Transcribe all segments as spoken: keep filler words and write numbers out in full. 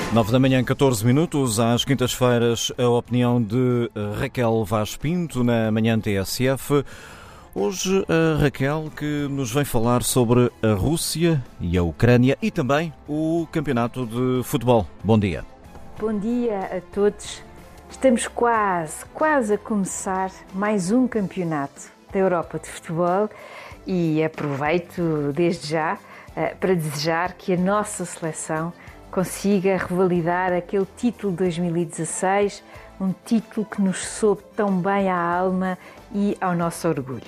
Nove da manhã, catorze minutos. Às quintas-feiras, a opinião de Raquel Vaz Pinto na Manhã T S F. Hoje, a Raquel que nos vem falar sobre a Rússia e a Ucrânia e também o campeonato de futebol. Bom dia. Bom dia a todos. Estamos quase, quase a começar mais um campeonato da Europa de futebol e aproveito desde já para desejar que a nossa seleção consiga revalidar aquele título de dois mil e dezasseis, um título que nos soube tão bem à alma e ao nosso orgulho.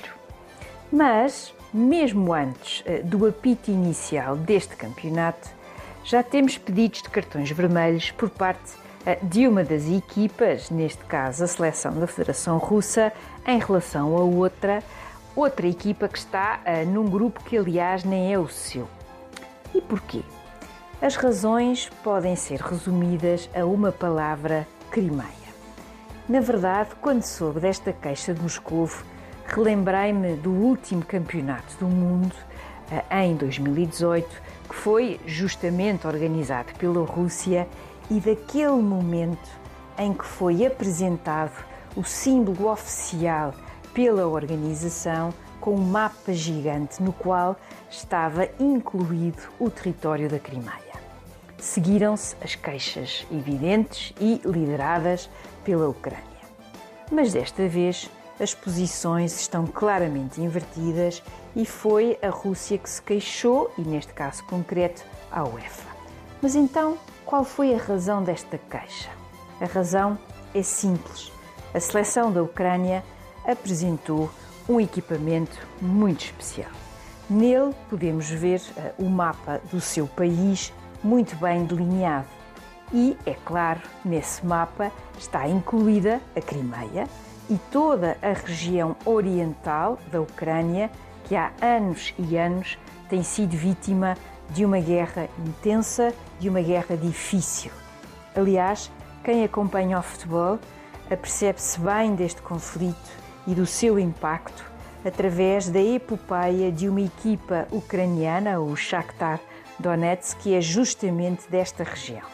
Mas, mesmo antes do apito inicial deste campeonato, já temos pedidos de cartões vermelhos por parte de uma das equipas, neste caso a seleção da Federação Russa, em relação a outra, outra equipa que está num grupo que, aliás, nem é o seu. E porquê? As razões podem ser resumidas a uma palavra: Crimeia. Na verdade, quando soube desta queixa de Moscovo, relembrei-me do último campeonato do mundo, em dois mil e dezoito, que foi justamente organizado pela Rússia, e daquele momento em que foi apresentado o símbolo oficial pela organização com um mapa gigante no qual estava incluído o território da Crimeia. Seguiram-se as queixas evidentes e lideradas pela Ucrânia. Mas desta vez as posições estão claramente invertidas e foi a Rússia que se queixou, e neste caso concreto, à UEFA. Mas então, qual foi a razão desta queixa? A razão é simples. A seleção da Ucrânia apresentou um equipamento muito especial. Nele podemos ver uh, o mapa do seu país muito bem delineado. E, é claro, nesse mapa está incluída a Crimeia e toda a região oriental da Ucrânia, que há anos e anos tem sido vítima de uma guerra intensa, de uma guerra difícil. Aliás, quem acompanha o futebol apercebe-se bem deste conflito e do seu impacto através da epopeia de uma equipa ucraniana, o Shakhtar Donetsk, que é justamente desta região.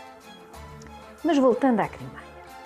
Mas voltando à Crimeia,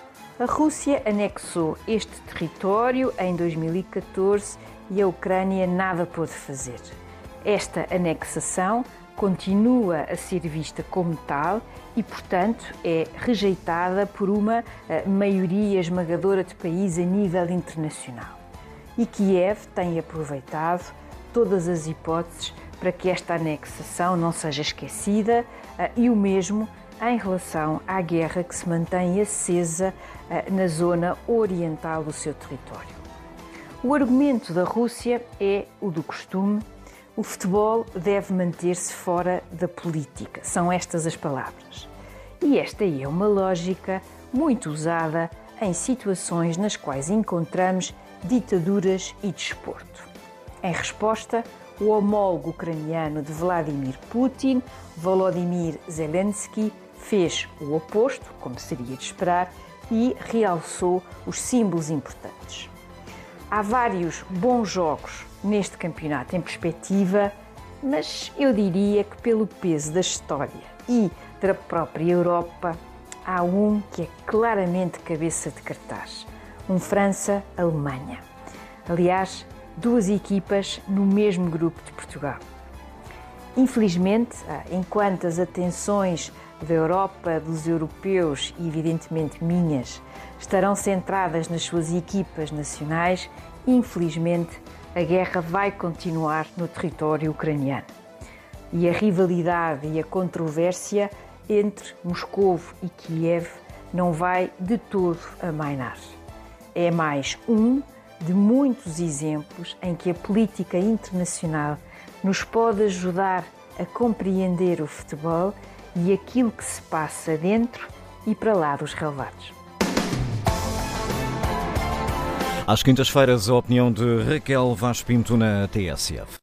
a Rússia anexou este território em dois mil e catorze e a Ucrânia nada pôde fazer. Esta anexação continua a ser vista como tal e, portanto, é rejeitada por uma maioria esmagadora de países a nível internacional. E Kiev tem aproveitado todas as hipóteses para que esta anexação não seja esquecida e o mesmo em relação à guerra que se mantém acesa na zona oriental do seu território. O argumento da Rússia é o do costume: o futebol deve manter-se fora da política. São estas as palavras. E esta é uma lógica muito usada em situações nas quais encontramos ditaduras e desporto. Em resposta, o homólogo ucraniano de Vladimir Putin, Volodymyr Zelensky, fez o oposto, como seria de esperar, e realçou os símbolos importantes. Há vários bons jogos neste campeonato em perspectiva, mas eu diria que pelo peso da história e da própria Europa, há um que é claramente cabeça de cartaz: um França-Alemanha. Aliás, duas equipas no mesmo grupo de Portugal. Infelizmente, enquanto as atenções da Europa, dos europeus e, evidentemente, minhas, estarão centradas nas suas equipas nacionais, infelizmente, a guerra vai continuar no território ucraniano. E a rivalidade e a controvérsia entre Moscovo e Kiev não vai de todo amainar. É mais um de muitos exemplos em que a política internacional nos pode ajudar a compreender o futebol e aquilo que se passa dentro e para lá dos relevados. Às quintas-feiras, a opinião de Raquel Vaz Pinto na T S F.